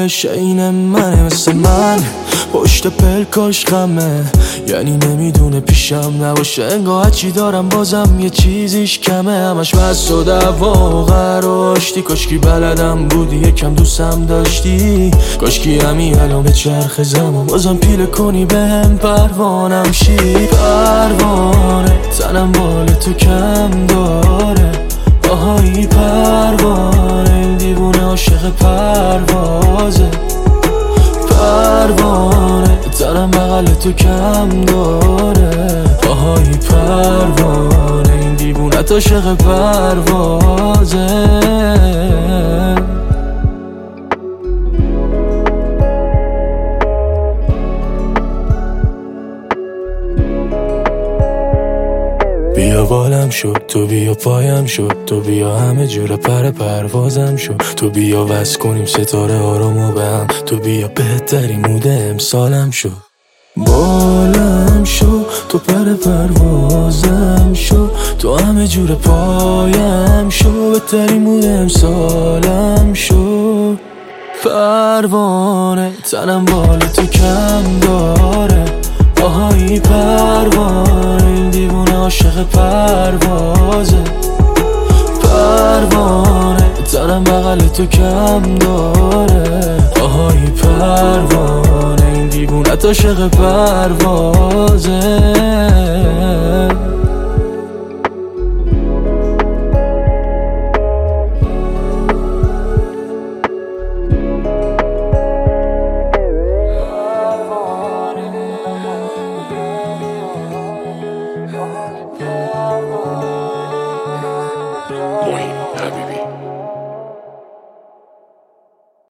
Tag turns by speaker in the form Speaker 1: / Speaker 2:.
Speaker 1: باشه این منه مثل من پشت پلکاش خمه، یعنی نمیدونه پیشم نباشه انگاه هرچی دارم بازم یه چیزیش کمه. همش بس و دعوا و قراشتی، کاشکی بلدم بودی یکم دوستم داشتی، کاشکی همین الان به چرخ زمان بازم پیله کنی بهم پروانم شی. پروانه تنم بال تو کم داره، آهایی پروانه این دیوونه عاشق پروازه. پروانه تنم بغل تو کم داره، آهایی پروانه این دیوونه عاشق پروازه. بیا بالم شد تو، بیا پایم شد تو، بیا همه جور پروازم شد تو، بیا وصل کنیم ستاره آرامو به هم تو، بیا بهترین مود امسالم شد. بالم شد تو پروازم شد تو، همه جور پایم شد بهترین مود امسالم شد. پروانه تنم بال تو کم داره، آهایی پروانه این دیوونه عاشق پروازه. پروانه تنم بغل تو کم داره، آهایی پروانه این دیوونه عاشق پروازه.
Speaker 2: Moin Habibi.